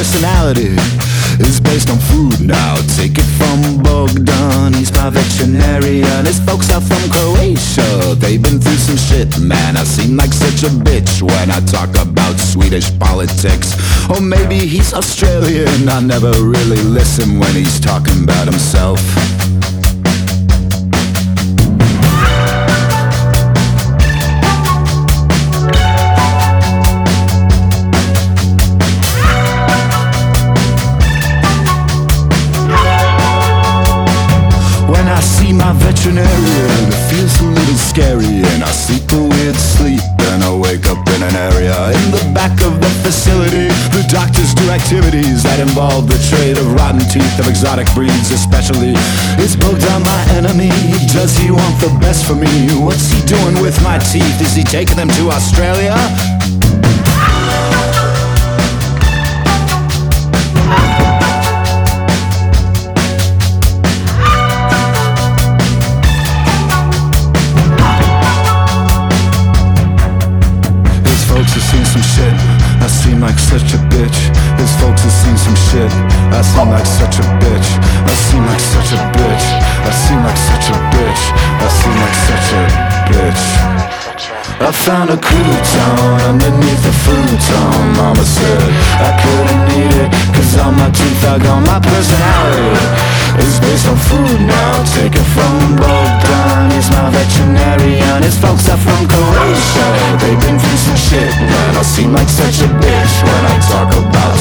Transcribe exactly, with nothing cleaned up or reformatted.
personality is based on food now. Take it from Bogdan, he's my veterinarian. His folks are from Croatia, they've been through some shit, man. I seem like such a bitch when I talk about Swedish politics. Or maybe he's Australian, I never really listen when he's talking about himself. My veterinarian, it feels a little scary, and I sleep a weird sleep, and I wake up in an area in the back of the facility. The doctors do activities that involve the trade of rotten teeth of exotic breeds especially. Is Bogdan my enemy? Does he want the best for me? What's he doing with my teeth? Is he taking them to Australia? I seem like such a bitch. His folks have seen some shit. I seem like such a bitch. I seem like such a bitch. I seem like such a bitch. I seem like such a bitch. I found a crouton underneath the futon. Mama said I couldn't eat it, cause all my teeth are gone. My personality is based on food now. Take it from Bogdan, he's my veterinarian. His folks are from Croatia, they've been through some shit, man. I seem like such a bitch when I talk about